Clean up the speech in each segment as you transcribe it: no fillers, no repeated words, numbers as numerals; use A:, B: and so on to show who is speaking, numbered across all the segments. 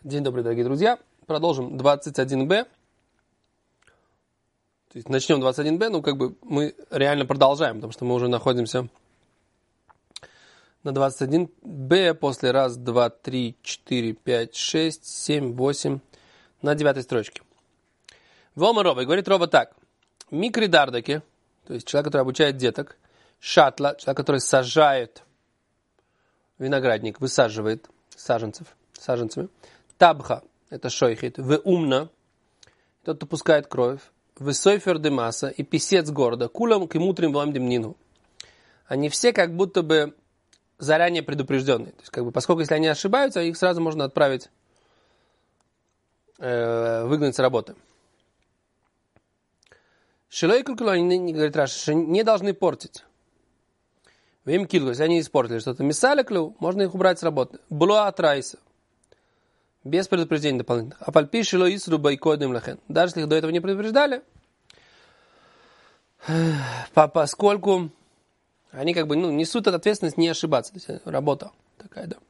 A: День добрый, дорогие друзья. Продолжим 21b. То есть начнем 21b, ну как бы мы реально продолжаем, потому что мы уже находимся на 21b после раз, два, три, четыре, пять, шесть, семь, восемь на 9 строчке. Вома Роба, говорит Роба так. Микридардаки, то есть человек, который обучает деток. Шатла, человек, который сажает виноградник, высаживает саженцами. Табха, это шойхит. В умна, тот, кто пускает кровь. В сойфер де масса и писец города. Кулам к мутрим вам демнину. Они все как будто бы заранее предупрежденные. То есть, как бы, поскольку если они ошибаются, их сразу можно отправить, выгнать с работы. Шилой кулкулу, они, говорит Раши, не должны портить. Вим килу, если они испортили что-то. Мисаликлю, можно их убрать с работы. Блуа трайса. Без предупреждений дополнительных. А пальпишило и сруба и кодным лахен. Даже если их до этого не предупреждали, поскольку они как бы несут ответственность не ошибаться. То есть работа такая, да.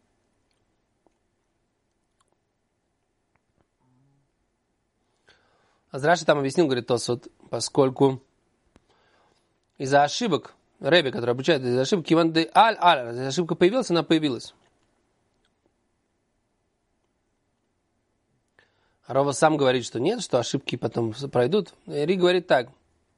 A: Азраши там объяснил, говорит Тосфот, поскольку из-за ошибок, Ребе, который обучает из-за ошибок, из-за ошибка появилась, она появилась. А Рова сам говорит, что нет, что ошибки потом пройдут. Ри говорит так.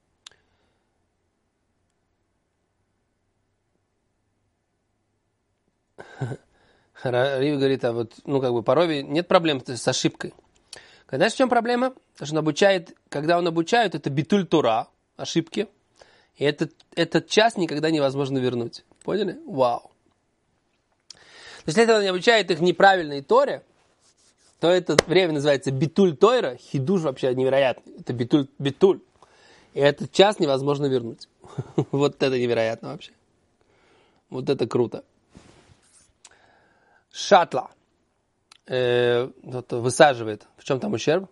A: Ри говорит, а вот, по Рове нет проблем с ошибкой. Знаешь, в чем проблема? Потому что он обучает, когда он обучает, это битуль Тора, ошибки. И этот час никогда невозможно вернуть. Поняли? Вау. То есть, если он не обучает их неправильной Торе, то это время называется битуль Тойра, хидуш вообще невероятный. Это битуль. И этот час невозможно вернуть. Вот это невероятно вообще. Вот это круто. Шатла. Высаживает. В чем там ущерб?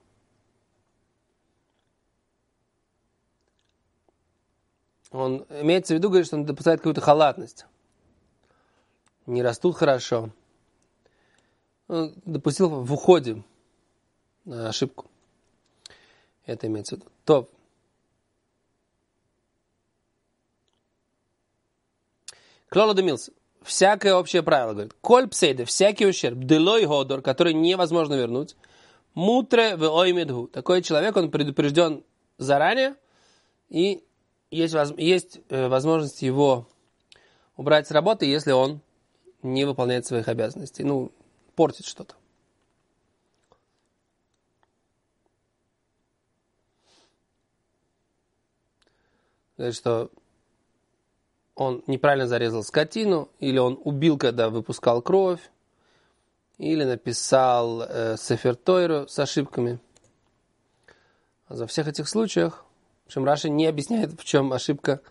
A: Он имеется в виду, говорит, что он допускает какую-то халатность. Не растут хорошо. Он допустил в уходе ошибку. Это имеется в виду. Топ. Клола демилс. Всякое общее правило, говорит. Коль псейда, всякий ущерб, делой годор, который невозможно вернуть, мутре в оймедгу. Такой человек, он предупрежден заранее, и есть возможность его убрать с работы, если он не выполняет своих обязанностей. Портит что-то. Говорит, что он неправильно зарезал скотину, или он убил, когда выпускал кровь, или написал Сефер Тойру с ошибками. А за всех этих случаях, в общем, Раши не объясняет, в чем ошибка.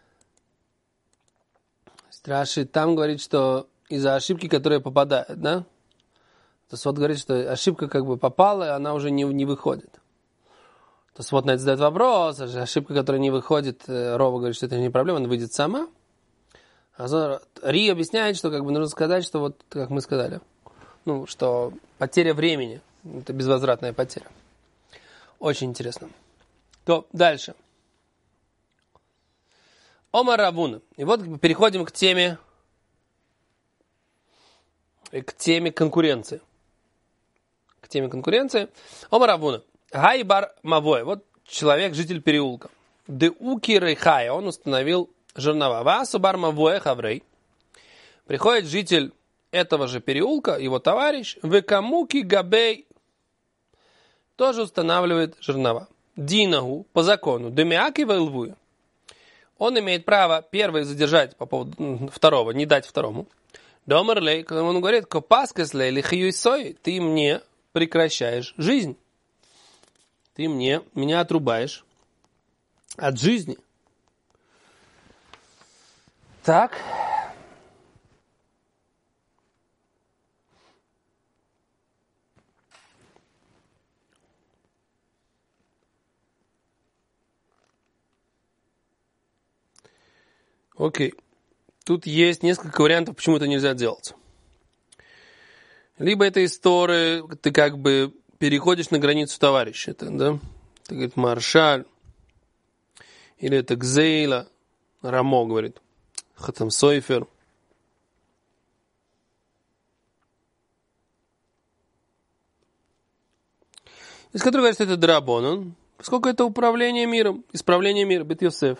A: Раши там говорит, что из-за ошибки, которая попадает, да? То есть вот говорит, что ошибка как бы попала, и она уже не выходит. То есть вот на это задает вопрос, ошибка, которая не выходит, Рова говорит, что это не проблема, она выйдет сама. А Ри объясняет, что как бы нужно сказать, что вот, как мы сказали, что потеря времени, это безвозвратная потеря. Очень интересно. То дальше. Омар Равуна. И вот переходим к теме конкуренции. К теме конкуренции. Омар Равуна. Гайбар Мавой. Вот человек, житель переулка. Деуки Рейхая. Он установил жернова. Васу бар Мавой Хаврей. Приходит житель этого же переулка, его товарищ. Векамуки Габей. Тоже устанавливает жернова. Динагу по закону. Демиаки Вайлвуя. Он имеет право первый задержать по поводу второго, не дать второму. Домерлей, когда он говорит, копаскаслей или хьюйсой, ты мне прекращаешь жизнь. Ты меня отрубаешь от жизни. Так. Окей. Тут есть несколько вариантов, почему это нельзя делать. Либо это из Торы, ты как бы переходишь на границу товарища, это, да? Ты говорит маршаль, или это гзейла, Рамо говорит, Хатам Сойфер. Из которого говорит, что это драбонон, поскольку это управление миром, исправление мира, Бет Йосеф.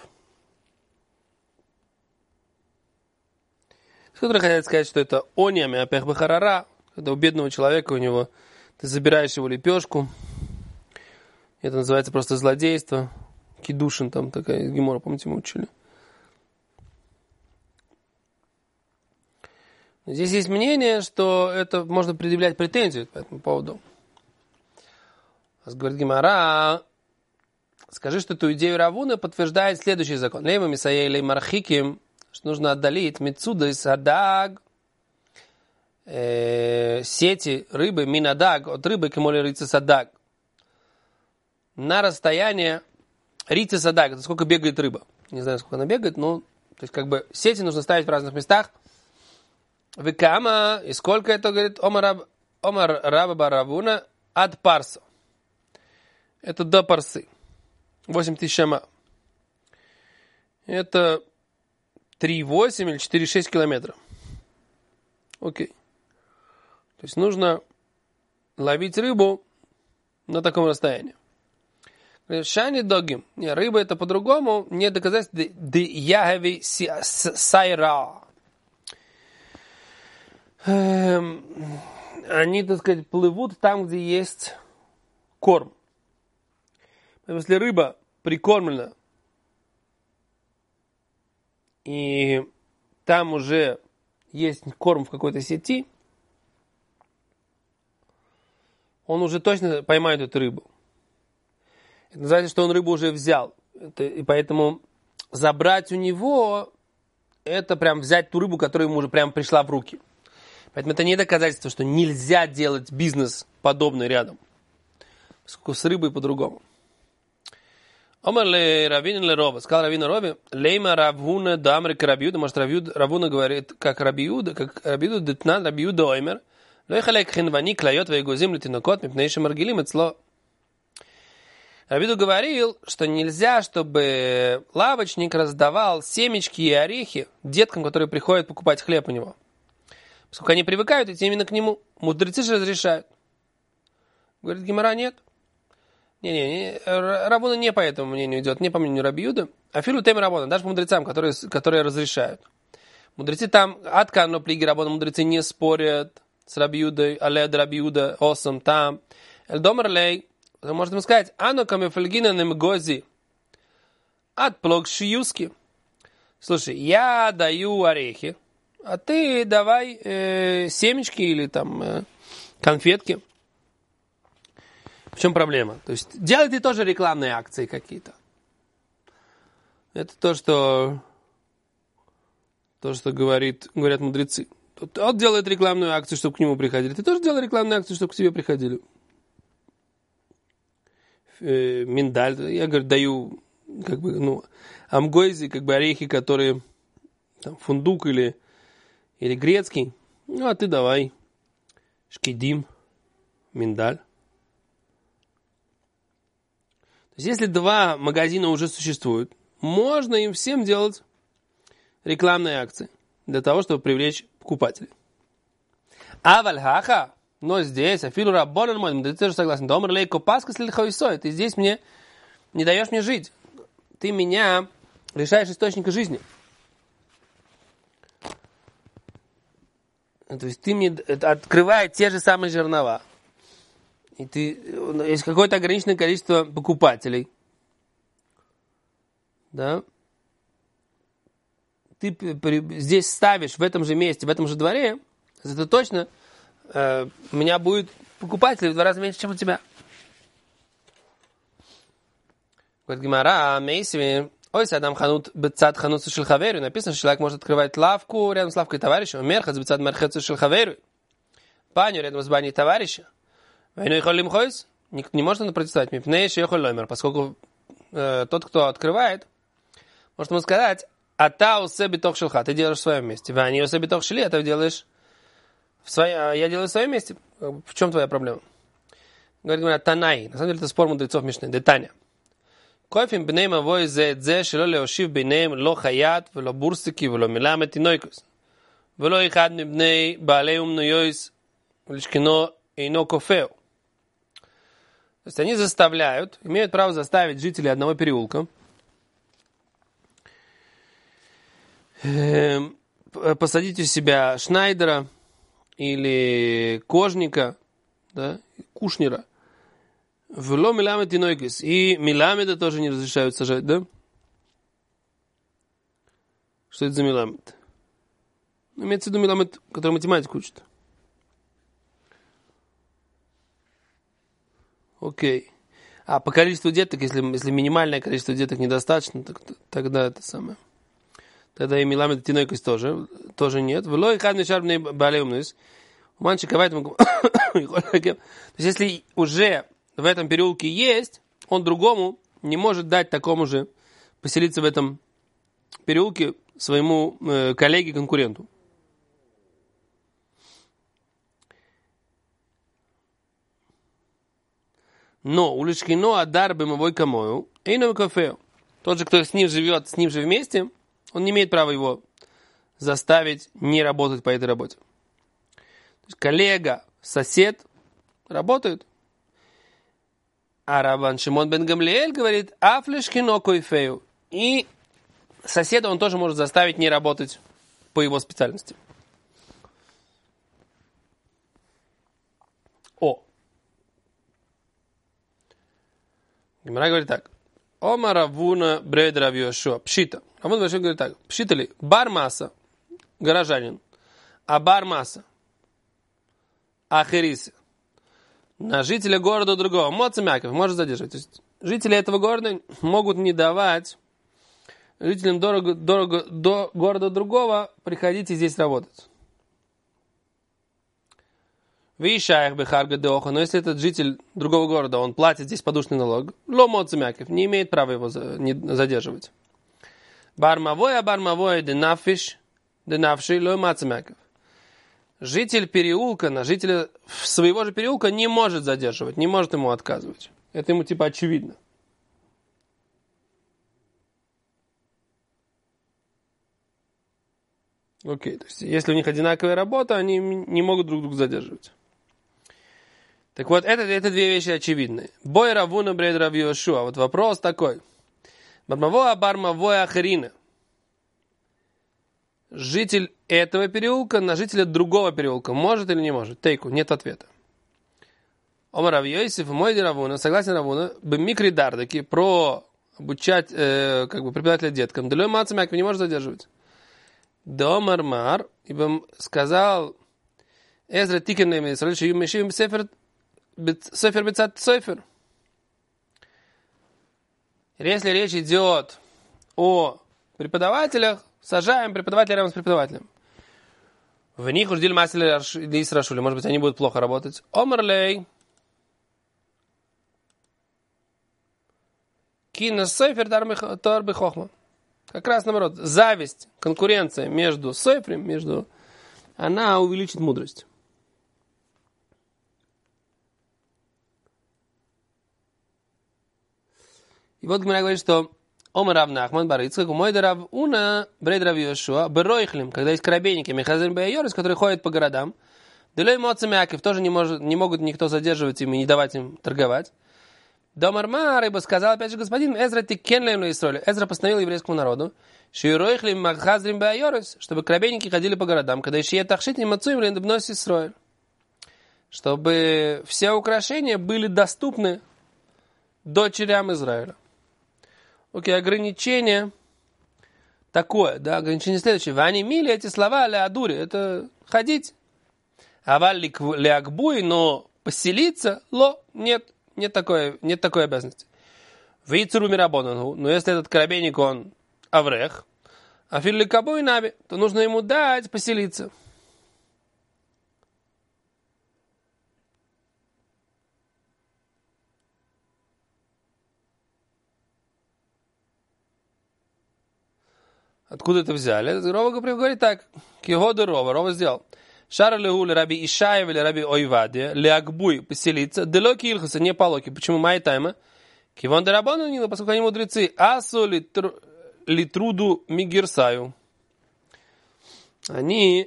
A: Из которого хотят сказать, что это онями апех бахарара, когда у бедного человека, у него, ты забираешь его лепешку, это называется просто злодейство, кидушин там такая, гемора, помните, мы учили. Здесь есть мнение, что это можно предъявлять претензию по этому поводу. Говорит Гемара, скажи, что эту идею Равуна подтверждает следующий закон. Лейма мисаей лей мархиким, что нужно отдалить мицуда из адаг, сети рыбы, минадаг, от рыбы кемоли рица садаг. На расстояние рица садаг, это сколько бегает рыба. Не знаю, сколько она бегает, но то есть как бы сети нужно ставить в разных местах. Векама, и сколько это, говорит, Омар Раба Баравуна, ад парса. Это до парсы. 8000 ама. Это 3,8 или 4,6 километра. Окей. То есть нужно ловить рыбу на таком расстоянии. Шани догим. Не, рыба это по-другому. Не доказательство. Де ягеви сайра. Они, так сказать, плывут там, где есть корм. Если рыба прикормлена, и там уже есть корм в какой-то сети, он уже точно поймает эту рыбу. Это называется, что он рыбу уже взял. И поэтому забрать у него, это прям взять ту рыбу, которая ему уже прям пришла в руки. Поэтому это не доказательство, что нельзя делать бизнес подобный рядом. Поскольку с рыбой по-другому. Омар ле Равин ле Рова. Сказал Равин Рове, лейма Равуна дамрик Рабиуда. Может, Равуна говорит, как Рабиуда, детнан Рабиуда оймер. Ло ихалек хинвани клайот вейгузим летинокот мипнейши маргилим эцло. Рабиуда говорил, что нельзя, чтобы лавочник раздавал семечки и орехи деткам, которые приходят покупать хлеб у него. Поскольку они привыкают идти именно к нему. Мудрецы же разрешают. Говорит Гемара, нет. Не, Равуна не по этому мнению идет, не по мнению Рабиуда, а филу тем Равуна, даже по мудрецам, которые разрешают. Мудрецы там, откано плиги Равуна, мудрецы не спорят с Рабиудой, алед Рабиуда, осом там. Эльдомар лей, можно сказать, ано камефальгина немгози, от плог шиюски. Слушай, я даю орехи, а ты давай семечки или там конфетки. В чем проблема? То есть делайте тоже рекламные акции какие-то. Это то, что говорят мудрецы. Он делает рекламную акцию, чтобы к нему приходили. Ты тоже делай рекламную акцию, чтобы к тебе приходили. Миндаль. Я, говорю, даю как бы, амгойзи, как бы орехи, которые там, фундук или грецкий. Ну, а ты давай шкидим, миндаль. То есть, если два магазина уже существуют, можно им всем делать рекламные акции для того, чтобы привлечь покупателей. Авальхаха, но здесь, афилу раббонан мой, ты тоже согласен, домр лейко паска слильхойсой, ты здесь мне не даешь мне жить. Ты меня лишаешь источника жизни. То есть, ты мне открываешь те же самые жернова. И есть какое-то ограниченное количество покупателей. Да? Ты здесь ставишь в этом же месте, в этом же дворе, это точно у меня будет покупателей в 2 раза меньше, чем у тебя. Говорит Гемара, Мейсви, ой, садам ханут бецад хануцу шельхаверю. Написано, что человек может открывать лавку рядом с лавкой товарища. Мерхац бецад мерхацу шельхаверю. Баню рядом с баней товарища. Не может он протестовать, поскольку тот, кто открывает, может ему сказать, а та у себя битох шелха, ты делаешь в своем месте. А не у себя битох шели, а ты делаешь Я делаю в своем месте. В чем твоя проблема? Говорят, Танай. На самом деле это спор мудрецов Мишны. Детаня. Кофим бней мавой зе шело леошив бнеем ло хаят, вело бурсики, вело миламет и нойкус. Вело ихад мибней баалеум нойойс лишкино ино кофео. То есть они заставляют, имеют право заставить жителей одного переулка посадить у себя Шнайдера или Кожника, да, Кушнера. Вело миламет и нойкис. И миламеда тоже не разрешают сажать, да? Что это за миламет? Имеется в виду миламет, который математику учит. Окей. А по количеству деток, если минимальное количество деток недостаточно, тогда это самое. Тогда и миламет и нойкис тоже нет. Вело и хадный шарбный балеумнус. Мальчик, поэтому... То есть, если уже в этом переулке есть, он другому не может дать такому же поселиться в этом переулке своему коллеге-конкуренту. Но уличкино адар бемовой камою, эйном кафе. Тот же, кто с ним живет, с ним же вместе, он не имеет права его заставить не работать по этой работе. То есть коллега, сосед работают. А Рабан Шимон бен Гамлиэль говорит, афлешкино койфею. И соседа он тоже может заставить не работать по его специальности. Гемара говорит так. Ома Равуна бред Рав Йошуа. Пшита. Равун Йошуа говорит так. Пшита ли? Бармаса. Горожанин. А бармаса. Ахерисы. На жителя города другого. Моцамяков может задержать. То есть жители этого города могут не давать жителям до города другого приходить и здесь работать. Вишаях бехарга деоха, но если этот житель другого города, он платит здесь подушный налог, ло моцамяков, не имеет права его задерживать. Бармавой денафиш, денавший ло моцамяков. Житель переулка на жителя своего же переулка не может задерживать, не может ему отказывать. Это ему типа очевидно. Окей, то есть если у них одинаковая работа, они не могут друг друга задерживать. Так вот, это две вещи очевидные. Бой Равуна бред Рав Йошуа. Вот вопрос такой. Бармавоя ахерина. Житель этого переулка на жителя другого переулка может или не может? Тейку, нет ответа. Омар Рав Йосиф, мой Равуна, согласен Равуна, бемикри дардаки, про обучать преподавателя деткам. Делой мацамяк не может задерживать. Домар Мар, ибо сказал Эзра Тикенем Исраэль, что Юмешивим Сефер бецат Сефер. Если речь идет о преподавателях, сажаем преподавателя рядом с преподавателем. В них уж диль масили Исрашули, может быть, они будут плохо работать. Омарлей. Кина Сефер Тарби Хохма. Как раз наоборот, зависть, конкуренция между Сефрем, она увеличит мудрость. И вот Гмара говорит, что Омар Рав Нахман бар Ицхак, мой Рав Уна бред Рав Йошуа, беройхлим, когда есть корабейники, мехазин бейорис, которые ходят по городам, делей моцамяков тоже не могут никто задерживать им и не давать им торговать. Домар Мар, ибо сказал опять же господин Эзра тикенлем на Исроле. Эзра постановил еврейскому народу, шиуройхлим махазрим бейорис, чтобы корабейники ходили по городам, когда еще тахшит не мацуем лендбнос Исроэль, чтобы все украшения были доступны дочерям Израиля. Окей, ограничение такое, да, ограничение следующее. Вани мили эти слова ля адури, это ходить. А валли лягбуй, но поселиться, нет такой обязанности. Вейцуру мирабонану, но если этот корабейник, он аврех, а филли кабуй наби, то нужно ему дать поселиться. Откуда это взяли? Рова говорит так. Кигоды Рова сделал. Шара легу раби Ишаев или раби Ойвадия, леакбуй поселиться, делоки илхаса, не по локе. Почему майтайма? Кивон дарабану нила, поскольку они мудрецы, асу литруду мигерсаю. Они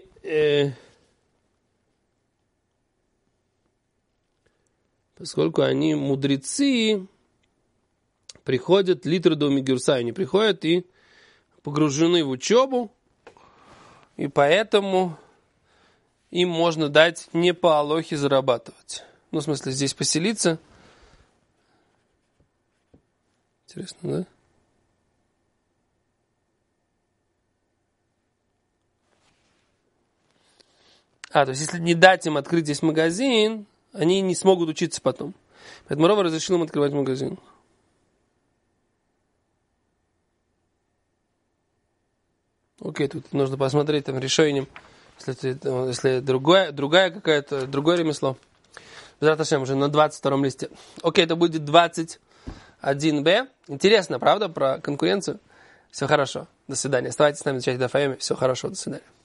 A: поскольку они мудрецы, приходят литруду мигерсаю, они приходят и погружены в учебу, и поэтому им можно дать не по алохе зарабатывать. Ну, в смысле, здесь поселиться. Интересно, да? То есть, если не дать им открыть здесь магазин, они не смогут учиться потом. Поэтому Рова разрешил им открывать магазин. Окей, тут нужно посмотреть там решением, если другое ремесло. Безрат Ашем уже на 22 листе. Окей, это будет 21b. Интересно, правда, про конкуренцию? Все хорошо. До свидания. Оставайтесь с нами в чате Дафайоме. Все хорошо. До свидания.